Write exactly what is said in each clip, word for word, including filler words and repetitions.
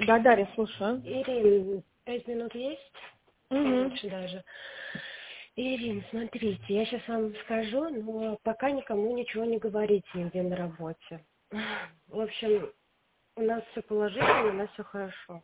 Да, Дарья, слушаю. Ирин, пять минут есть? Угу. Лучше даже. Ирин, смотрите, я сейчас вам скажу, но пока никому ничего не говорите нигде на работе. В общем, у нас все положительно, у нас все хорошо.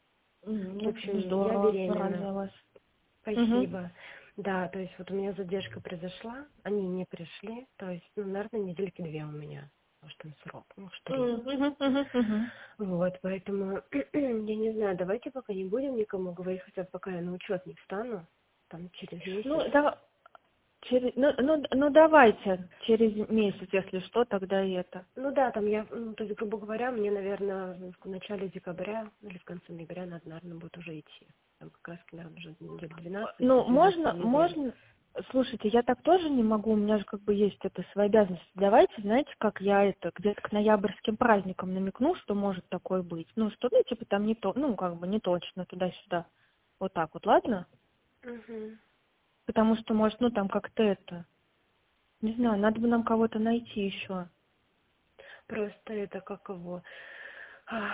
В Ну, общем, я здорово, рада беременна. за вас. Спасибо. Угу. Да, то есть вот у меня задержка произошла, они не пришли, то есть, ну, наверное, недельки две у меня, может, там срок, может, три. Угу, угу, угу. Вот, поэтому, я не знаю, давайте пока не будем никому говорить, хотя бы пока я на учет не встану, там, через месяц. Ну, да, через, ну, ну, ну, давайте, через месяц, если что, тогда и это. Ну да, там я, ну, то есть, грубо говоря, мне, наверное, в начале декабря или в конце ноября надо, наверное, будет уже идти. Там как раз, наверное, уже недель двенадцать, Ну, двенадцать можно, недель. можно, слушайте, я так тоже не могу, у меня же как бы есть это свои обязанности. Давайте, знаете, как я это где-то к ноябрьским праздникам намекну, что может такое быть. Ну, что, ну, типа там не то, ну, как бы не точно туда-сюда. Вот так вот, ладно? Угу. Потому что, может, ну, там как-то это, не знаю, надо бы нам кого-то найти еще. Просто это как его, а,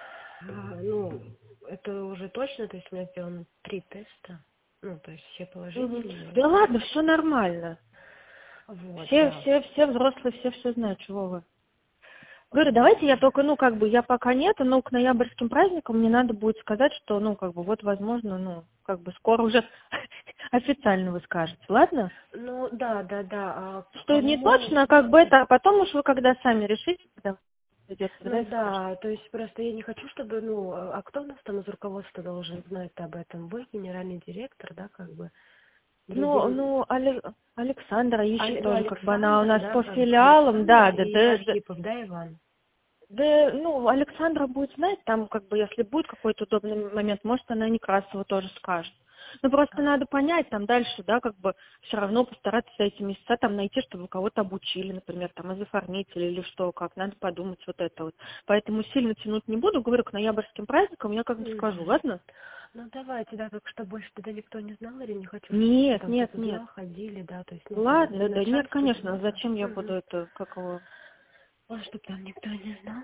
а, ну, это уже точно, то есть у меня сделано три теста, ну, то есть все Мгм. положительные. Да ладно, все нормально. Вот, Все, да. все, все взрослые, все все знают, чего вы. Говорю, давайте я только, ну, как бы, я пока нет, но к ноябрьским праздникам мне надо будет сказать, что, ну, как бы, вот, возможно, ну, как бы, скоро уже официально вы скажете, ладно? Ну, да, да, да, а Что не кому... точно, а как бы это, а потом уж вы когда сами решите, когда придёт, тогда Ну и скажете. да, то есть просто я не хочу, чтобы, ну, а а кто у нас там из руководства должен знать об этом? Вы, генеральный директор, да, как бы, Ну, другим... ну, Але- Александра ищет Али- Ну, тоже, как бы, она у Александра, нас да, по как бы, филиалам, да, Александра да, и да, да. Архипов, да, Иван? Да, ну, Александра будет знать, там, как бы, если будет какой-то удобный момент, может, она Некрасова тоже скажет. Ну, просто А, надо понять, там, дальше, да, как бы, все равно постараться за эти месяца там найти, чтобы вы кого-то обучили, например, там, из оформителя или что, как, надо подумать вот это вот. Поэтому сильно тянуть не буду, говорю, к ноябрьским праздникам я как бы скажу, мгм. ладно? Ну, давайте, да, как что больше тогда никто не знал, или не хочу, чтобы Нет, там нет, кто-то нет. знал, ходили, да, то есть, ну, там, Ладно, да, нет, начальство, конечно, кто-то. зачем я буду Угу. это, как его... А чтобы там никто не знал.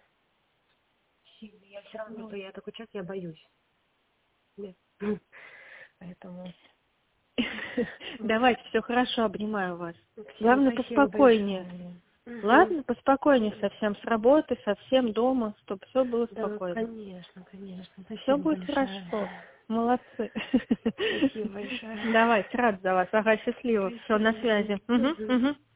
Сильно. Я все равно, Ну, просто я такой человек, я боюсь. Нет. Поэтому, в общем, давайте, все хорошо, обнимаю вас. всем Главное, спасибо поспокойнее. большое. Угу. Ладно, поспокойнее совсем с работы, совсем дома, чтобы все было Да, спокойно. конечно, конечно. Все Спасибо будет большое. хорошо. Молодцы. Спасибо большое. Давайте, рад за вас. Ага, счастливо. Все, на Спасибо. связи. Угу, Угу. угу.